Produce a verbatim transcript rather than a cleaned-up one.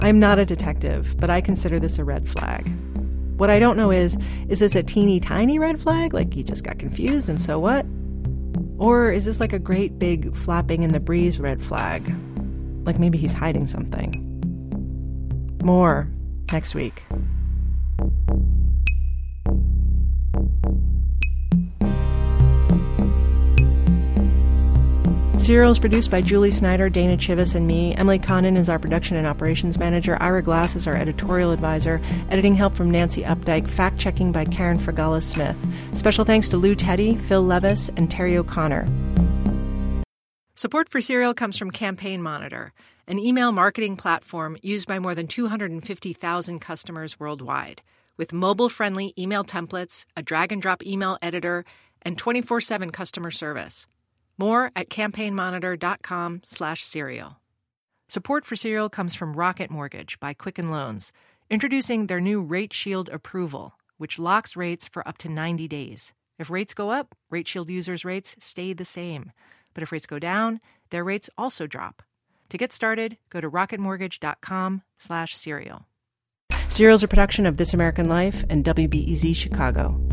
I'm not a detective, but I consider this a red flag. What I don't know is, is this a teeny tiny red flag, like he just got confused and so what? Or is this like a great big flapping in the breeze red flag? Like maybe he's hiding something. More next week. Serial is produced by Julie Snyder, Dana Chivvis, and me. Emily Condon is our production and operations manager. Ira Glass is our editorial advisor. Editing help from Nancy Updike. Fact-checking by Karen Fregala-Smith. Special thanks to Lou Teddy, Phil Levis, and Terry O'Connor. Support for Serial comes from Campaign Monitor, an email marketing platform used by more than two hundred fifty thousand customers worldwide. With mobile-friendly email templates, a drag-and-drop email editor, and twenty-four seven customer service. More at campaignmonitor.com slash serial. Support for Serial comes from Rocket Mortgage by Quicken Loans, introducing their new Rate Shield approval, which locks rates for up to ninety days. If rates go up, Rate Shield users' rates stay the same. But if rates go down, their rates also drop. To get started, go to rocketmortgage.com slash serial. Serial is a production of This American Life and W B E Z Chicago.